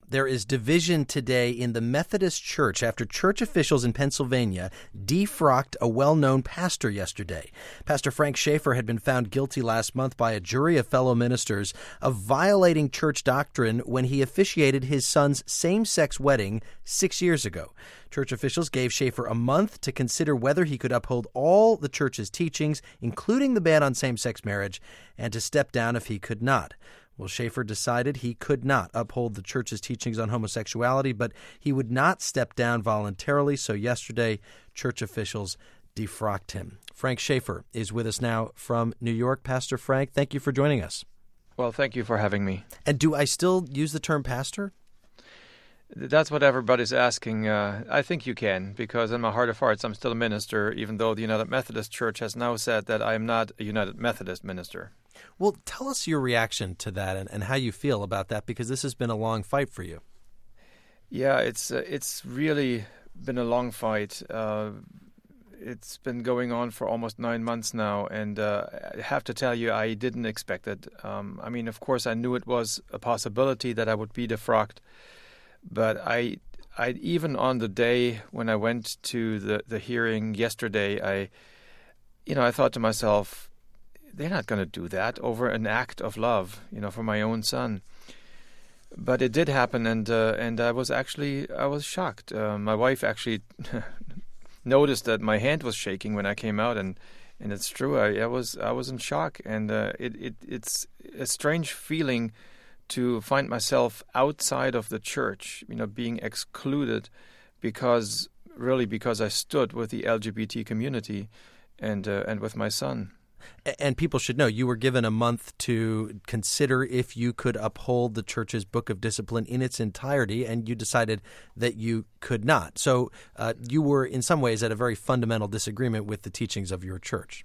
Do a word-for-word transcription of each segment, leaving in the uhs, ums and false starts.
there is division today in the Methodist Church after church officials in Pennsylvania defrocked a well-known pastor yesterday. Pastor Frank Schaeffer had been found guilty last month by a jury of fellow ministers of violating church doctrine when he officiated his son's same-sex wedding six years ago. Church officials gave Schaeffer a month to consider whether he could uphold all the church's teachings, including the ban on same-sex marriage, and to step down if he could not. Well, Schaeffer decided he could not uphold the church's teachings on homosexuality, but he would not step down voluntarily, so yesterday church officials defrocked him. Frank Schaeffer is with us now from New York. Pastor Frank, thank you for joining us. Well, thank you for having me. And do I still use the term pastor? That's what everybody's asking. Uh, I think you can, because in my heart of hearts, I'm still a minister, even though the United Methodist Church has now said that I am not a United Methodist minister. Well, tell us your reaction to that and, and how you feel about that, because this has been a long fight for you. Yeah, it's uh, it's really been a long fight. Uh, it's been going on for almost nine months now, and uh, I have to tell you, I didn't expect it. Um, I mean, of course, I knew it was a possibility that I would be defrocked, but I, I even on the day when I went to the, the hearing yesterday, I, you know, I thought to myself, they're not going to do that over an act of love, you know, for my own son. But it did happen, and uh, and I was actually I was shocked. Uh, my wife actually noticed that my hand was shaking when I came out, and, and it's true. I, I was I was in shock, and uh, it, it it's a strange feeling to find myself outside of the church, you know, being excluded, because really because I stood with the L G B T community, and uh, and with my son. And people should know you were given a month to consider if you could uphold the church's book of discipline in its entirety, and you decided that you could not. So uh, you were in some ways at a very fundamental disagreement with the teachings of your church.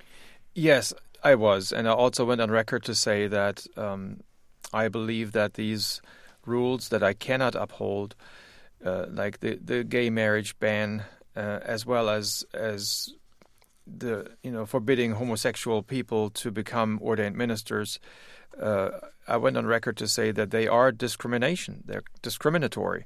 Yes, I was. And I also went on record to say that um, I believe that these rules that I cannot uphold, uh, like the, the gay marriage ban, uh, as well as as the you know forbidding homosexual people to become ordained ministers, uh, I went on record to say that they are discrimination. They're discriminatory,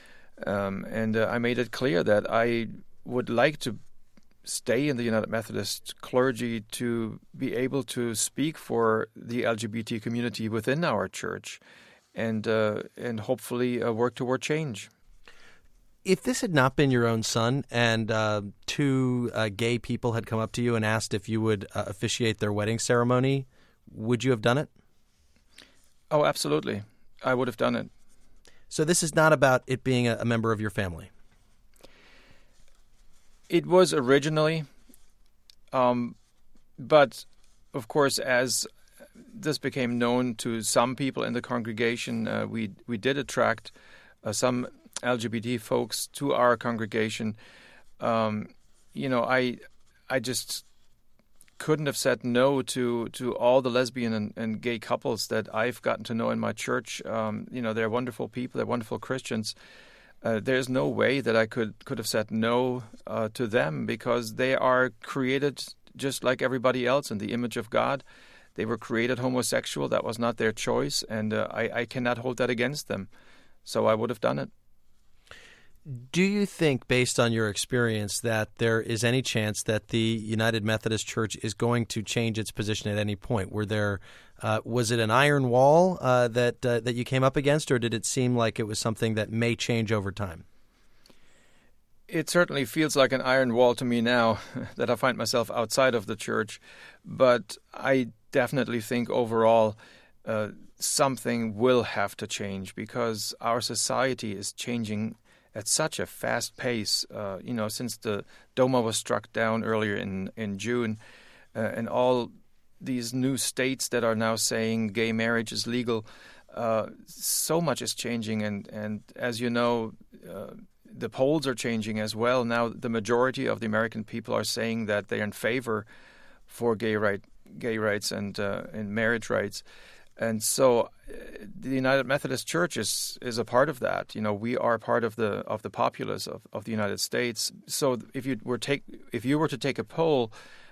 um, and uh, I made it clear that I would like to stay in the United Methodist clergy to be able to speak for the L G B T community within our church, and uh, and hopefully uh, work toward change. If this had not been your own son and uh, two uh, gay people had come up to you and asked if you would uh, officiate their wedding ceremony, would you have done it? Oh, absolutely. I would have done it. So this is not about it being a, a member of your family? It was originally, um, but of course, as this became known to some people in the congregation, uh, we we did attract uh, some L G B T folks to our congregation. Um, you know, I I just couldn't have said no to to all the lesbian and, and gay couples that I've gotten to know in my church. Um, you know, they're wonderful people. They're wonderful Christians. Uh, there's no way that I could, could have said no uh, to them, because they are created just like everybody else in the image of God. They were created homosexual. That was not their choice, and uh, I, I cannot hold that against them. So I would have done it. Do you think, based on your experience, that there is any chance that the United Methodist Church is going to change its position at any point? Were there, uh, was it an iron wall uh, that uh, that you came up against, or did it seem like it was something that may change over time? It certainly feels like an iron wall to me now that I find myself outside of the church, but I definitely think overall uh, something will have to change, because our society is changing at such a fast pace, uh, you know, since the DOMA was struck down earlier in, in June, uh, and all these new states that are now saying gay marriage is legal, uh, so much is changing. And, and as you know, uh, the polls are changing as well. Now the majority of the American people are saying that they're in favor for gay, right, gay rights and, uh, and marriage rights. And so uh, the United Methodist Church is, is a part of that. You know, we are part of the of the populace of, of the United States. So if you were take if you were to take a poll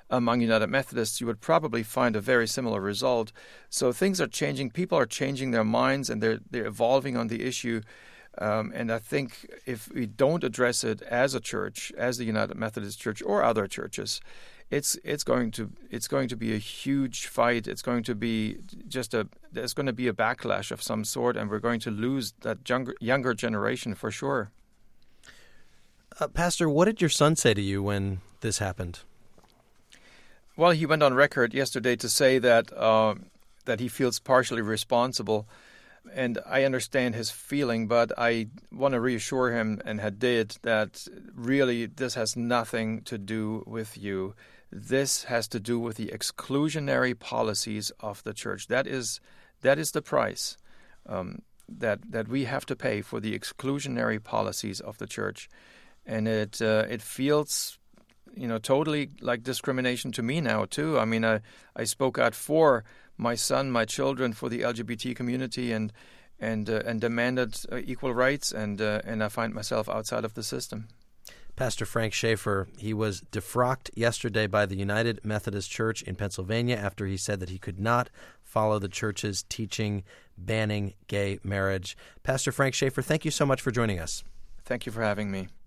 among United Methodists, you would probably find a very similar result. So things are changing. People are changing their minds, and they're they're evolving on the issue. Um, and I think if we don't address it as a church, as the United Methodist Church or other churches, it's it's going to it's going to be a huge fight. It's going to be just a there's going to be a backlash of some sort, and we're going to lose that younger younger generation for sure. Uh, Pastor, what did your son say to you when this happened? Well, he went on record yesterday to say that uh, that he feels partially responsible. And I understand his feeling, but I want to reassure him, and had did, that really this has nothing to do with you. This has to do with the exclusionary policies of the church. That is that is the price um, that that we have to pay for the exclusionary policies of the church, and it uh, it feels, you know, totally like discrimination to me now too. I mean, I I spoke out for my son, my children, for the L G B T community, and and uh, and demanded uh, equal rights, and uh, and I find myself outside of the system. Pastor Frank Schaeffer, he was defrocked yesterday by the United Methodist Church in Pennsylvania after he said that he could not follow the church's teaching banning gay marriage. Pastor Frank Schaeffer, thank you so much for joining us. Thank you for having me.